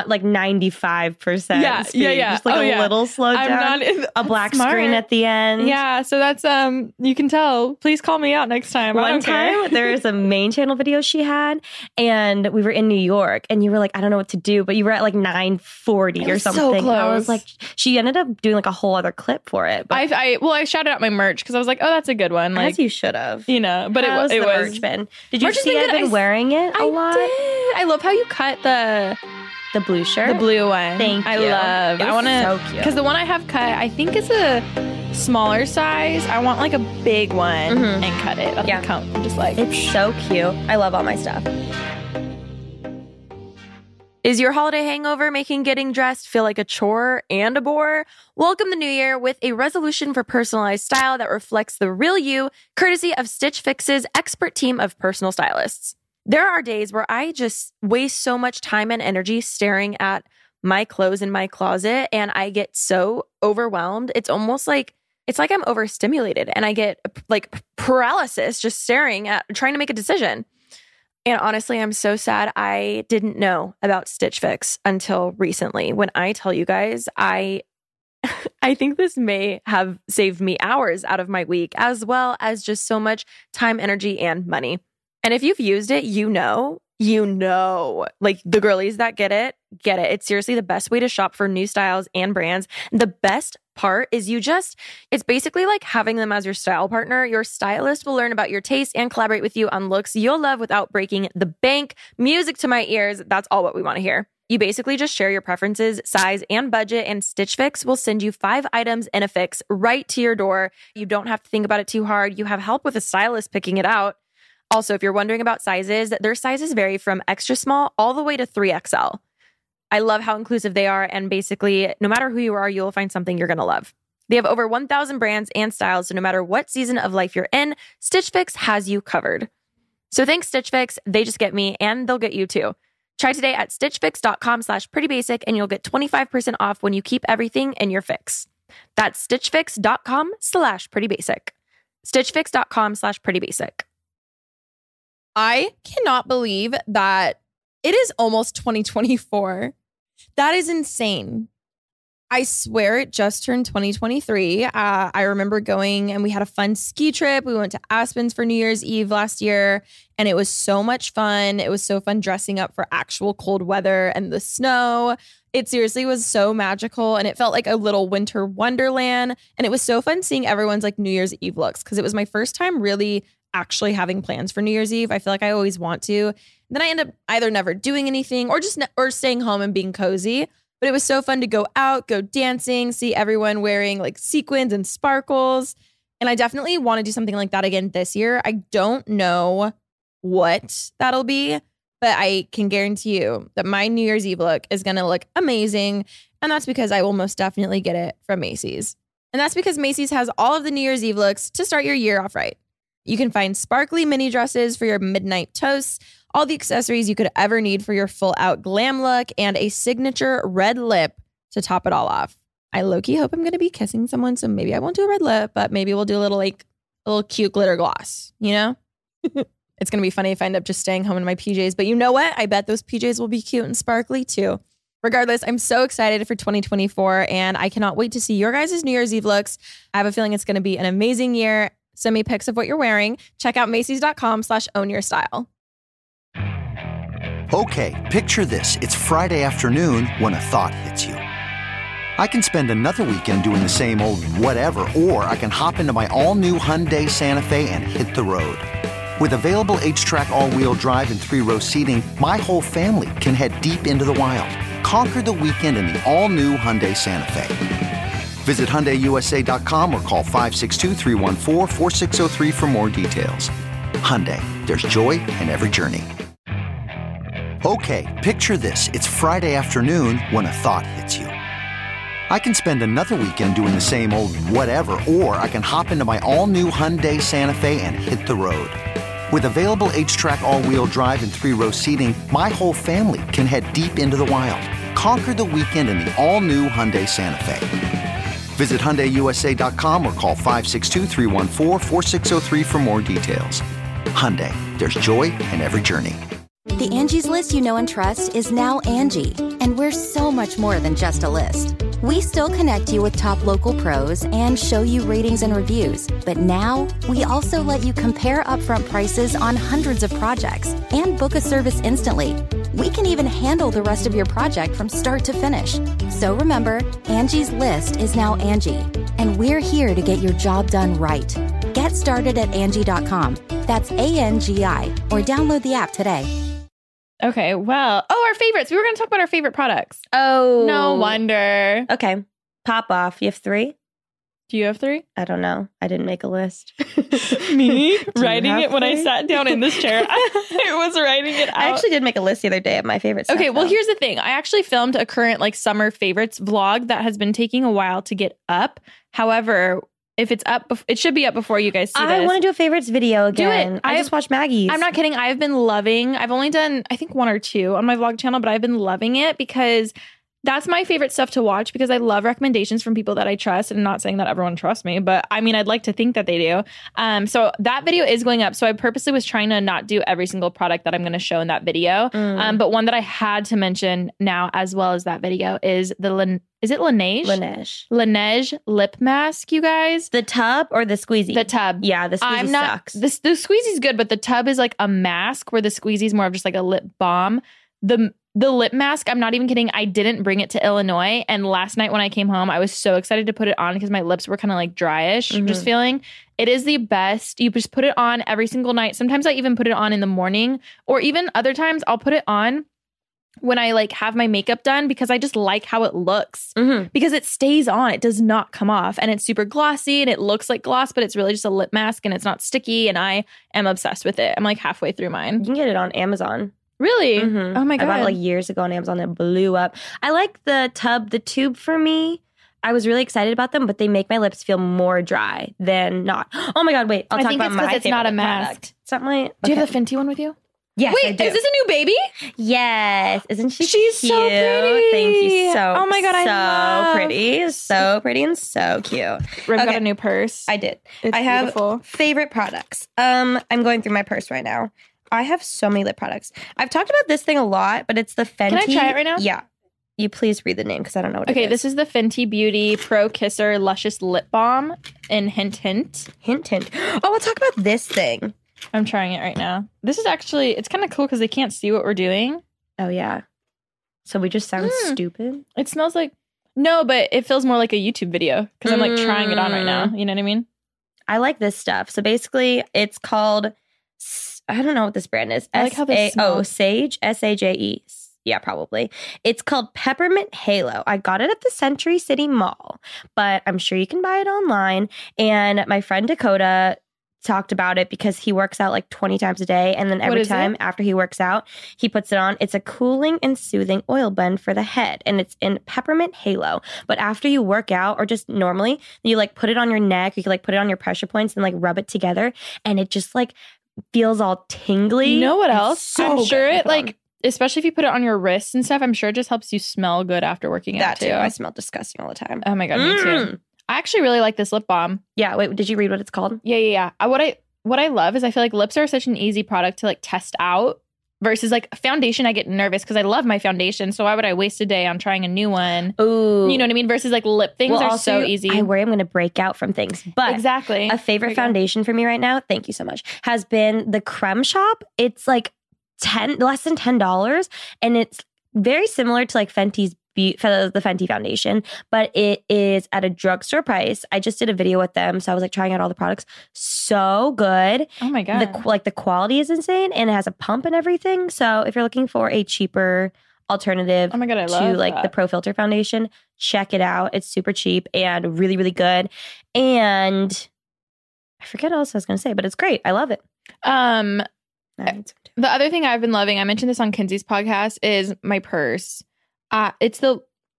95% speed. Just like a little slowed down, a black screen at the end.
Yeah, so that's you can tell. Please call me out next time.
One time there was a main channel video she had, and we were in New York, and you were like, I don't know what to do, but you were at like 9:40 or something.
So close.
I was like, she ended up doing like a whole other clip for it. But
I shouted out my merch because I was like, oh, that's a good one. Like,
as you should have.
You know, but
How's
it
the
was
merch been? Did you see I've been wearing it a lot?
Did. I love how you cut the
blue shirt,
the blue one.
Thank you.
I want to
so cute
because the one I have cut, I think it's a smaller size. I want like a big one and cut it. That's count. Just like
it's so cute. I love all my stuff.
Is your holiday hangover making getting dressed feel like a chore and a bore? Welcome the new year with a resolution for personalized style that reflects the real you, courtesy of Stitch Fix's expert team of personal stylists. There are days where I just waste so much time and energy staring at my clothes in my closet, and I get so overwhelmed. It's almost like I'm overstimulated, and I get like paralysis just staring at trying to make a decision. And honestly, I'm so sad I didn't know about Stitch Fix until recently. When I tell you guys, I think this may have saved me hours out of my week, as well as just so much time, energy, and money. And if you've used it, you know, like the girlies that get it. It's seriously the best way to shop for new styles and brands. The best part is it's basically like having them as your style partner. Your stylist will learn about your taste and collaborate with you on looks you'll love without breaking the bank. Music to my ears. That's all what we want to hear. You basically just share your preferences, size, and budget, and Stitch Fix will send you 5 items in a fix right to your door. You don't have to think about it too hard. You have help with a stylist picking it out. Also, if you're wondering about sizes, their sizes vary from extra small all the way to 3XL. I love how inclusive they are, and basically, no matter who you are, you'll find something you're going to love. They have over 1,000 brands and styles, so no matter what season of life you're in, Stitch Fix has you covered. So thanks, Stitch Fix. They just get me, and they'll get you too. Try today at stitchfix.com/prettybasic, and you'll get 25% off when you keep everything in your fix. That's stitchfix.com/prettybasic. stitchfix.com/prettybasic.
I cannot believe that it is almost 2024. That is insane. I swear it just turned 2023. I remember going and we had a fun ski trip. We went to Aspens for New Year's Eve last year, and it was so much fun. It was so fun dressing up for actual cold weather and the snow. It seriously was so magical, and it felt like a little winter wonderland. And it was so fun seeing everyone's like New Year's Eve looks, because it was my first time really actually having plans for New Year's Eve. I feel like I always want to. And then I end up either never doing anything or just or staying home and being cozy. But it was so fun to go out, go dancing, see everyone wearing like sequins and sparkles. And I definitely want to do something like that again this year. I don't know what that'll be, but I can guarantee you that my New Year's Eve look is going to look amazing. And that's because I will most definitely get it from Macy's. And that's because Macy's has all of the New Year's Eve looks to start your year off right. You can find sparkly mini dresses for your midnight toasts, all the accessories you could ever need for your full out glam look, and a signature red lip to top it all off. I low-key hope I'm going to be kissing someone, so maybe I won't do a red lip, but maybe we'll do a little cute glitter gloss, you know? It's going to be funny if I end up just staying home in my PJs, but you know what? I bet those PJs will be cute and sparkly too. Regardless, I'm so excited for 2024, and I cannot wait to see your guys' New Year's Eve looks. I have a feeling it's going to be an amazing year. Send me pics of what you're wearing. Check out Macys.com/ownyourstyle.
Okay, picture this. It's Friday afternoon when a thought hits you. I can spend another weekend doing the same old whatever, or I can hop into my all-new Hyundai Santa Fe and hit the road. With available H-Track all-wheel drive and 3-row seating, my whole family can head deep into the wild. Conquer the weekend in the all-new Hyundai Santa Fe. Visit HyundaiUSA.com or call 562-314-4603 for more details. Hyundai, there's joy in every journey. Okay, picture this. It's Friday afternoon when a thought hits you. I can spend another weekend doing the same old whatever, or I can hop into my all-new Hyundai Santa Fe and hit the road. With available H-Track all-wheel drive and 3-row seating, my whole family can head deep into the wild. Conquer the weekend in the all-new Hyundai Santa Fe. Visit HyundaiUSA.com or call 562-314-4603 for more details. Hyundai, there's joy in every journey.
The Angie's List you know and trust is now Angie, and we're so much more than just a list. We still connect you with top local pros and show you ratings and reviews, but now we also let you compare upfront prices on hundreds of projects and book a service instantly. We can even handle the rest of your project from start to finish. So remember, Angie's List is now Angie, and we're here to get your job done right. Get started at Angie.com. That's ANGI, or download the app today.
Okay, well, our favorites. We were going to talk about our favorite products.
Oh.
No wonder.
Okay, pop off. You have 3?
Do you have 3?
I don't know. I didn't make a list.
Me writing it when I sat down in this chair. I was writing it out.
I actually did make a list the other day of my favorite stuff.
Okay, well, here's the thing. I actually filmed a current summer favorites vlog that has been taking a while to get up. However,
if it's up, it should be up before you guys see this.
I want to do a favorites video again.
Do it.
I just watched Maggie's.
I'm not kidding. I've been loving, I've only done, I think 1 or 2 on my vlog channel, but I've been loving it because that's my favorite stuff to watch because I love recommendations from people that I trust. And I'm not saying that everyone trusts me, but I mean, I'd like to think that they do. So that video is going up. So I purposely was trying to not do every single product that I'm going to show in that video. But one that I had to mention now as well as that video is the is it Laneige? Laneige lip mask, you guys.
The tub or the squeezy? The
tub.
Yeah, the squeezy sucks.
The squeezy's good, but the tub is like a mask where the squeezy's more of just like a lip balm. The lip mask, I'm not even kidding. I didn't bring it to Illinois. And last night when I came home, I was so excited to put it on because my lips were kind of like dryish, just feeling. It is the best. You just put it on every single night. Sometimes I even put it on in the morning, or even other times I'll put it on when I like have my makeup done because I just like how it looks because it stays on. It does not come off and it's super glossy and it looks like gloss, but it's really just a lip mask and it's not sticky. And I am obsessed with it. I'm like halfway through mine.
You can get it on Amazon.
Really? Oh my God.
I bought it like years ago on Amazon. It blew up. I like the tube for me. I was really excited about them, but they make my lips feel more dry than not. Oh my God, wait. I'll talk about my favorite.
It's not a mask.
Product. It's not my...
Do you have the Fenty one with you?
Yes,
wait, is this a new baby?
Yes. Isn't she
She's
cute?
so pretty.
Thank you so
Oh my God, I love.
pretty. So pretty and so cute.
Riv got a new purse.
I did.
It's
I have
beautiful.
favorite products. I'm going through my purse right now. I have so many lip products. I've talked about this thing a lot, but it's the Fenty.
Can I try it right now?
Yeah. You please read the name because I don't know what it is.
Okay, this is the Fenty Beauty Pro Kisser Luscious Lip Balm in Hint Hint.
Hint Hint. Oh, we'll talk about this thing.
I'm trying it right now. This is actually, it's kind of cool because they can't see what we're doing.
Oh, yeah. So we just sound stupid?
It smells like, no, but it feels more like a YouTube video because I'm like trying it on right now. You know what I mean?
I like this stuff. So basically, it's called, I don't know what this brand is.
I like how this smells.
Sage, Sage. Yeah, probably. It's called Peppermint Halo. I got it at the Century City Mall, but I'm sure you can buy it online. And my friend Dakota talked about it because he works out like 20 times a day. And then every time after he works out, he puts it on. It's a cooling and soothing oil blend for the head. And it's in Peppermint Halo. But after you work out or just normally, you like put it on your neck. You can like put it on your pressure points and like rub it together. And it just like feels all tingly.
You know what else?
So
I'm sure
good.
it like, especially if you put it on your wrists and stuff, I'm sure it just helps you smell good after working out too.
I smell disgusting all the time.
Oh my God, me too. I actually really like this lip balm.
Yeah, wait, did you read what it's called?
Yeah. What I love is I feel like lips are such an easy product to like test out versus like foundation. I get nervous because I love my foundation. So why would I waste a day on trying a new one?
Ooh.
You know what I mean? Versus like lip things are
also,
so easy.
I worry I'm going to break out from things. But
exactly.
A favorite foundation for me right now, thank you so much, has been the Creme Shop. It's like less than $10. And it's very similar to like Fenty's the Fenty foundation, but it is at a drugstore price. I just did a video with them, so I was like trying out all the products. So good.
Oh my God.
The quality is insane, and it has a pump and everything. So if you're looking for a cheaper alternative
oh my God, I
to
love
like the Pro Filter foundation, check it out. It's super cheap and really, really good. And I forget what else I was going to say, but it's great. I love it.
The other thing I've been loving, I mentioned this on Kinsey's podcast, is my purse. It's the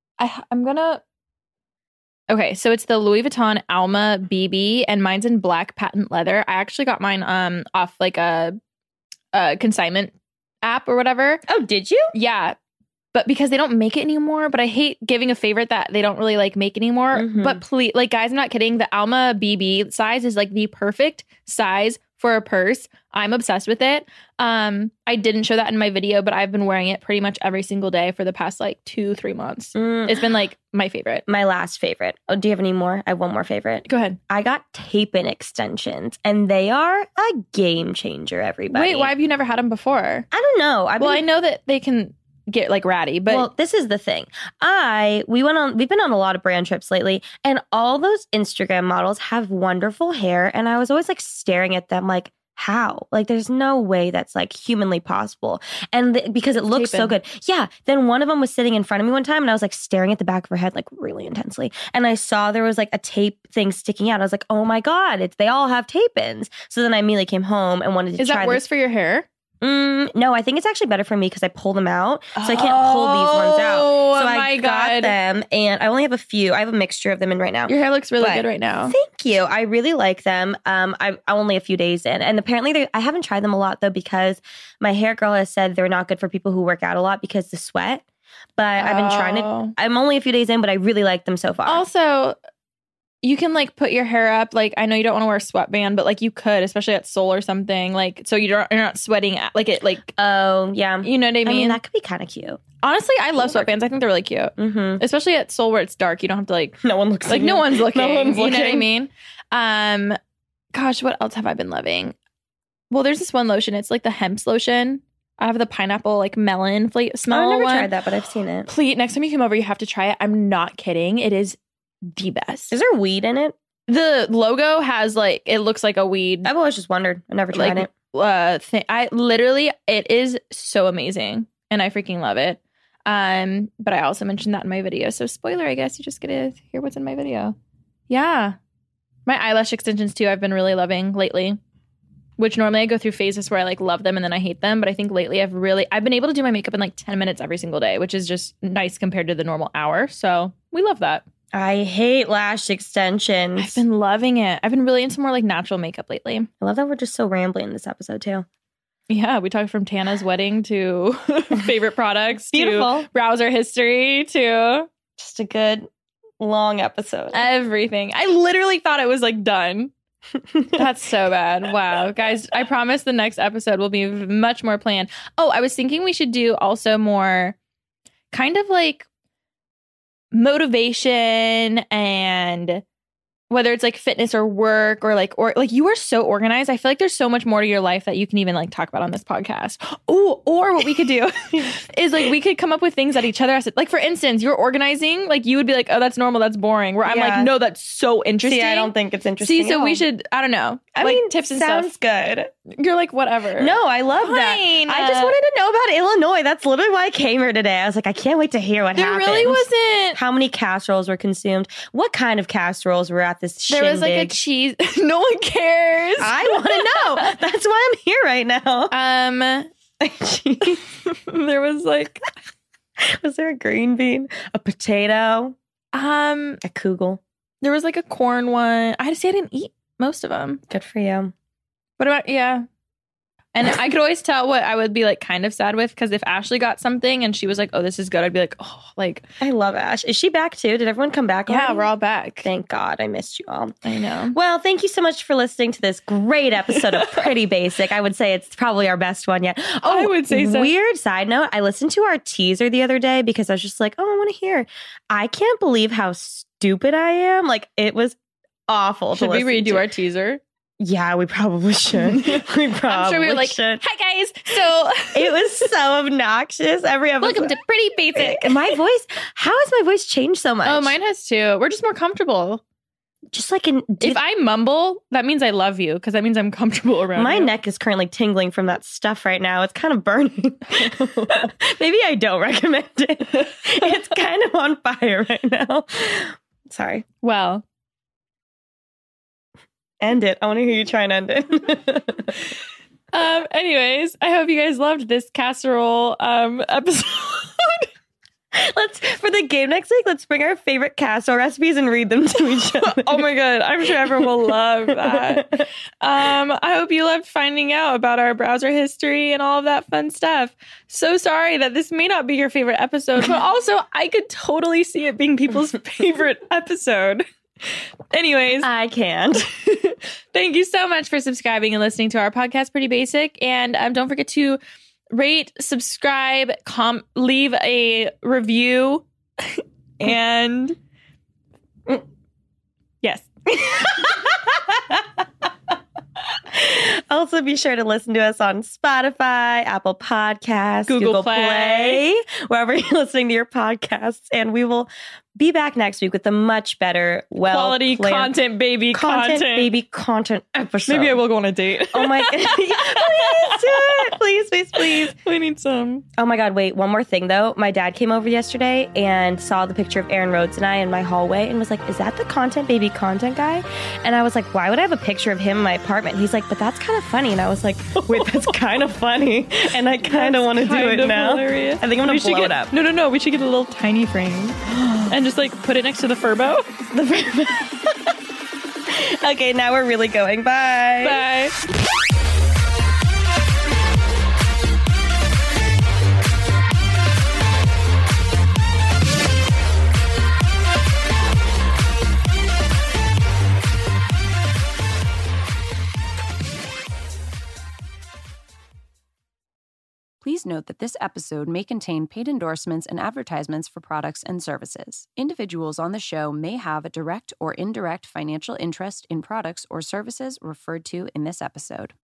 Louis Vuitton Alma BB, and mine's in black patent leather. I actually got mine off like a consignment app or whatever.
Oh, did you?
Yeah. But because they don't make it anymore, but I hate giving a favorite that they don't really like make anymore. But please, like guys, I'm not kidding. The Alma BB size is like the perfect size for a purse. I'm obsessed with it. I didn't show that in my video, but I've been wearing it pretty much every single day for the past like 2-3 months. It's been like my favorite.
My last favorite. Oh, do you have any more? I have one more favorite.
Go ahead.
I got tape-in extensions, and they are a game changer, everybody.
Wait, why have you never had them before?
I don't know.
I know that they can get like ratty, but
well, this is the thing. We've been on a lot of brand trips lately, and all those Instagram models have wonderful hair, and I was always like staring at them like, how? Like, there's no way that's like humanly possible. And because it looks so good. Yeah. Then one of them was sitting in front of me one time, and I was like staring at the back of her head like really intensely. And I saw there was like a tape thing sticking out. I was like, oh my God, they all have tape-ins. So then I immediately came home and wanted to try.
Is that worse for your hair?
No, I think it's actually better for me because I pull them out. So I can't pull these ones out. So I got them and I only have a few. I have a mixture of them in right now.
Your hair looks really good right now.
Thank you. I really like them. I'm only a few days in. And apparently I haven't tried them a lot though because my hair girl has said they're not good for people who work out a lot because the sweat. But I've been trying it. I'm only a few days in, but I really like them so far.
Also, you can like put your hair up. Like, I know you don't want to wear a sweatband, but like you could, especially at Seoul or something. Like, so you're not sweating at, like it. Like,
oh yeah,
you know what I mean.
I mean that could be kind of cute.
Honestly, I love sweatbands. I think they're really cute, especially at Seoul where it's dark. You don't have to like.
No one looks.
Like no one's looking.
No one's looking.
You know what I mean? Gosh, what else have I been loving? Well, there's this one lotion. It's like the hemp lotion. I have the pineapple like melon smell.
I've never tried that, but I've seen it.
Please, next time you come over, you have to try it. I'm not kidding. It is the best.
Is there weed in it?
The logo has like, it looks like a weed.
I've always just wondered. I never tried it.
It is so amazing and I freaking love it. But I also mentioned that in my video. So spoiler, I guess you just get to hear what's in my video. Yeah. My eyelash extensions too, I've been really loving lately, which normally I go through phases where I like love them and then I hate them. But I think lately I've been able to do my makeup in like 10 minutes every single day, which is just nice compared to the normal hour. So we love that.
I hate lash extensions.
I've been loving it. I've been really into more like natural makeup lately.
I love that we're just so rambling in this episode too.
Yeah, we talked from Tana's wedding to favorite products to browser history to
just a good long episode.
Everything. I literally thought it was like done. That's so bad. Wow. Guys, I promise the next episode will be much more planned. Oh, I was thinking we should do also more kind of like motivation and whether it's like fitness or work or like you are so organized. I feel like there's so much more to your life that you can even like talk about on this podcast. Oh, or what we could do is like we could come up with things that each other has to, like for instance, you're organizing, like you would be like, oh, that's normal, that's boring. Where I'm like, no, that's so interesting.
See, I don't think it's interesting.
See, so we should, I don't know.
I
like,
mean,
tips and
sounds
stuff.
good.
You're like, whatever.
No, I love that. I just wanted to know about Illinois. That's literally why I came here today. I was like, I can't wait to hear what happened.
There really wasn't.
How many casseroles were consumed? What kind of casseroles were at this shindig?
There was like a cheese. No one cares.
I want to know. That's why I'm here right now.
There was like,
was there a green bean, a potato, a kugel?
There was like a corn one. I had to say I didn't eat most of them.
Good for you.
What about, yeah. And I could always tell what I would be like kind of sad with because if Ashley got something and she was like, oh, this is good, I'd be like, oh, like.
I love Ash. Is she back too? Did everyone come back?
Yeah, we're all back.
Thank God. I missed you all.
I know.
Well, thank you so much for listening to this great episode of Pretty Basic. I would say it's probably our best one yet. Oh,
I would say so.
Weird side note. I listened to our teaser the other day because I was just like, oh, I want to hear. I can't believe how stupid I am. Like, it was awful.
Should we redo our teaser?
Yeah, we probably should.
I'm sure we were like,
should.
Hi guys. So
it was so obnoxious. Every episode.
Welcome to Pretty Basic.
My voice. How has my voice changed so much?
Oh, mine has too. We're just more comfortable.
Just like
if I mumble, that means I love you because that means I'm comfortable around
my
you.
neck is currently tingling from that stuff right now. It's kind of burning. Maybe I don't recommend it. It's kind of on fire right now. Sorry.
Well.
End it. I want to hear you try and end it.
Anyways, I hope you guys loved this casserole episode.
For the game next week, let's bring our favorite casserole recipes and read them to each other.
Oh my God. I'm sure everyone will love that. I hope you loved finding out about our browser history and all of that fun stuff. So sorry that this may not be your favorite episode, but also I could totally see it being people's favorite episode. Anyways,
I can't.
Thank you so much for subscribing and listening to our podcast, Pretty Basic. And don't forget to rate, subscribe, leave a review, and yes.
Also, be sure to listen to us on Spotify, Apple Podcasts, Google Play, wherever you're listening to your podcasts. And we will be back next week with a much better,
quality content baby
content episode.
Maybe I will go on a date.
Oh my God. Please do it. Please.
We need some.
Oh my God, wait, one more thing though. My dad came over yesterday and saw the picture of Aaron Rhodes and I in my hallway and was like, is that the content baby content guy? And I was like, why would I have a picture of him in my apartment? He's like, but that's kind of funny. And I was like, wait, that's kind of funny. And I kind of want to do it now.
Hilarious.
I think I'm going to blow it up.
No. We should get a little tiny frame and just like put it next to the Furbo.
Okay, now we're really going. Bye.
Bye.
Please note that this episode may contain paid endorsements and advertisements for products and services. Individuals on the show may have a direct or indirect financial interest in products or services referred to in this episode.